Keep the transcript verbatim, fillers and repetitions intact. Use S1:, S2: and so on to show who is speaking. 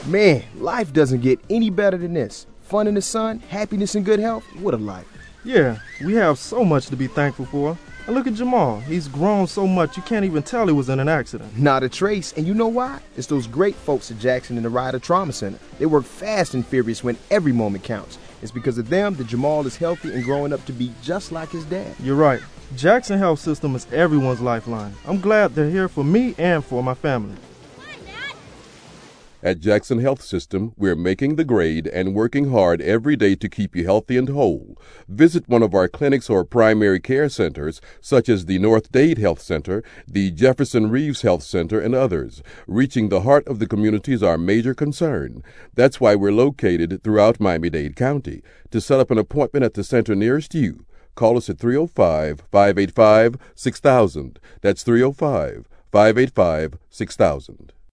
S1: Man, life doesn't get any better than this. Fun in the sun, happiness and good health. What a life.
S2: Yeah, we have so much to be thankful for. And look at Jamal. He's grown so much you can't even tell he was in an accident.
S1: Not a trace. And you know why? It's those great folks at Jackson and the Ryder Trauma Center. They work fast and furious when every moment counts. It's because of them that Jamal is healthy and growing up to be just like his dad.
S2: You're right. Jackson Health System is everyone's lifeline. I'm glad they're here for me and for my family.
S3: At Jackson Health System, we're making the grade and working hard every day to keep you healthy and whole. Visit one of our clinics or primary care centers, such as the North Dade Health Center, the Jefferson Reeves Health Center, and others. Reaching the heart of the community is our major concern. That's why we're located throughout Miami-Dade County. To set up an appointment at the center nearest you, call us at three oh five, five eight five, six thousand. That's three oh five, five eight five, six thousand.